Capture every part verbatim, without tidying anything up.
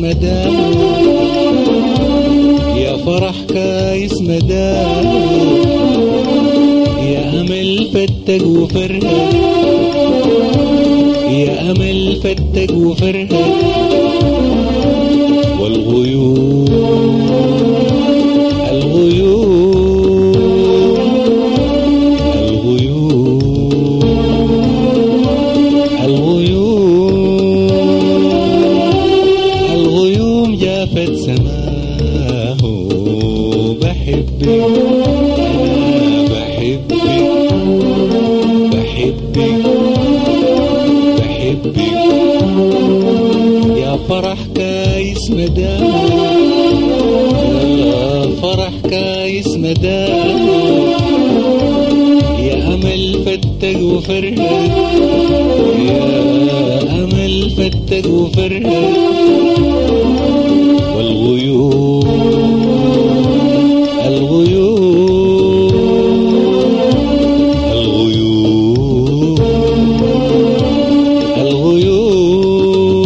مدام يا فرح كايس مدام يا أمل فتق وفرهد يا أمل فتق وفرهد والغيوم الغيوم الغيوم الغيوم الغيوم جافت سماه بحبك أنا بحبك بحبك بحبك يا فرح كايس مدام يا فرح كايس مدام يا أمل فتق وفرهد يا أمل فتق وفرهد والغيوم الغيوم الغيوم الغيوم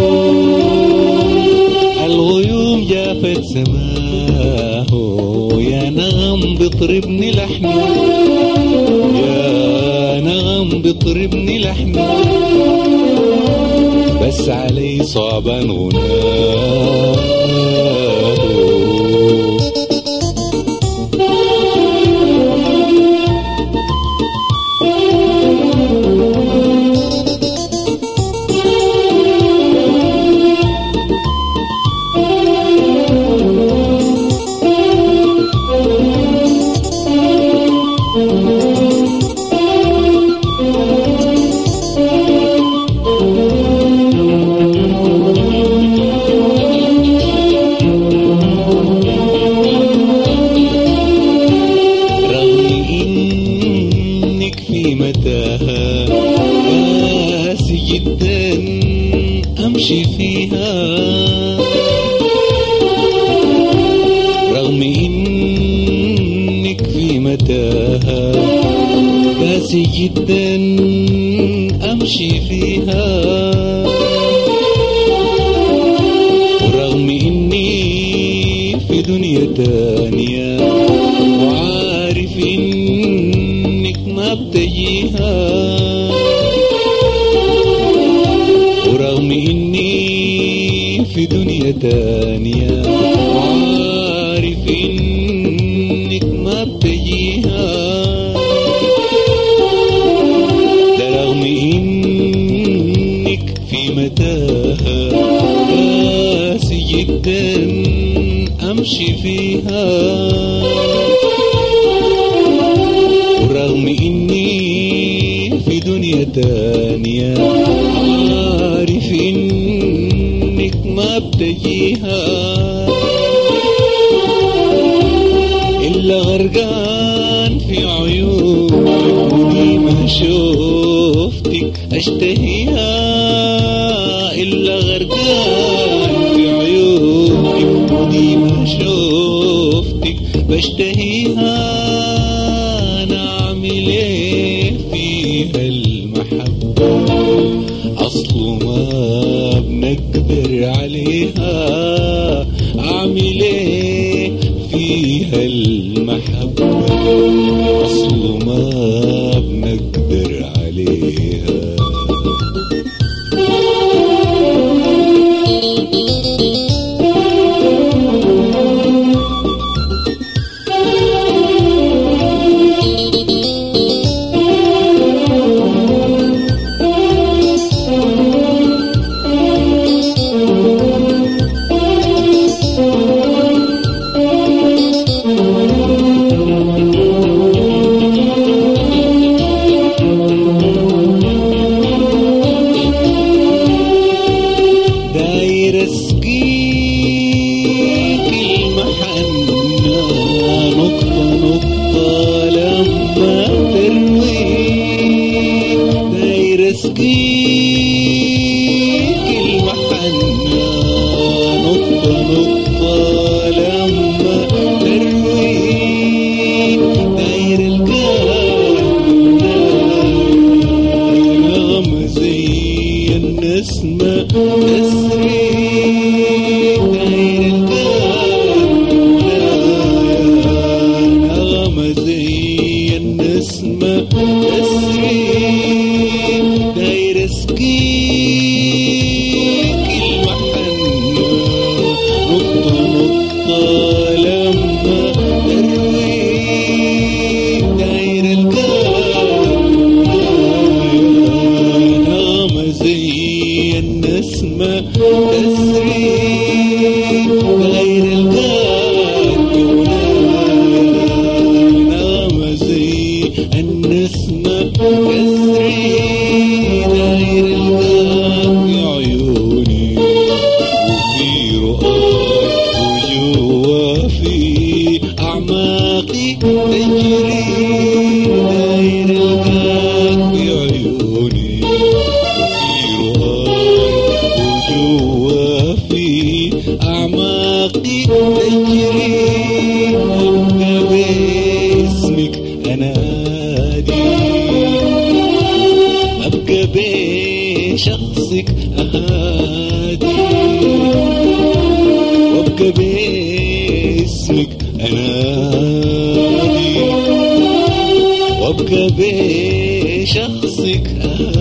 الغيوم جافت سماه يا نغم بطربني لحنه يا نغم بطربني لحنه بس علي صعبان غناه قاسي جدا أمشي فيها رغم إنك في متاهة قاسي جدا أمشي فيها ورغم إني في دنيا تانية وعارف إنك ما بتجيها ورغم إني في دنيا تانية وعارف إنك ما بتجيها ده رغم إنك في متاهة قاسي جدا أمشي فيها ورغم إني في دنيا تانية عارف إنك ما بتجيها إلا غرقان في عيونك ودي ما شوفتك أشتهيها إلا غرقان في عيونك ودي ما شوفتك بشتهيها نعمل ايه فيها المحبة أصله ما بنقدر عليها أعمل ايه فيها المحبة أصله ما بنقدر عليها اسمه تسري النسمة تسري غير القاك نغمة زي النسمة تسري غير القاك يا عيوني وفي رؤاي وجوا في أعماقي تجري غير القاك يا عيوني وجوا في أعماقي تجري أبقى باسمك أنادي أبقى بشخصك أهادي وأبقى باسمك أنادي وأبقى بشخصك أهادي